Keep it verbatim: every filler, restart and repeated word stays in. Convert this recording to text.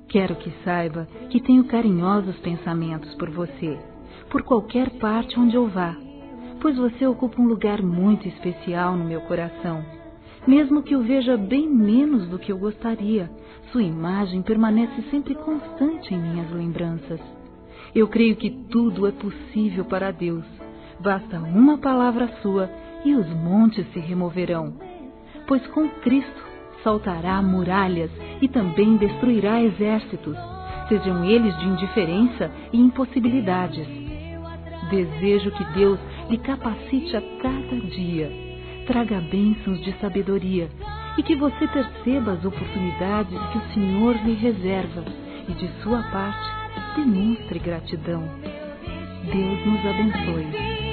Quero que saiba que tenho carinhosos pensamentos por você, por qualquer parte onde eu vá, pois você ocupa um lugar muito especial no meu coração. Mesmo que o veja bem menos do que eu gostaria, sua imagem permanece sempre constante em minhas lembranças. Eu creio que tudo é possível para Deus. Basta uma palavra sua e os montes se removerão. Pois com Cristo saltará muralhas e também destruirá exércitos, sejam eles de indiferença e impossibilidades. Desejo que Deus lhe capacite a cada dia, traga bênçãos de sabedoria e que você perceba as oportunidades que o Senhor lhe reserva e de sua parte demonstre gratidão. Deus nos abençoe.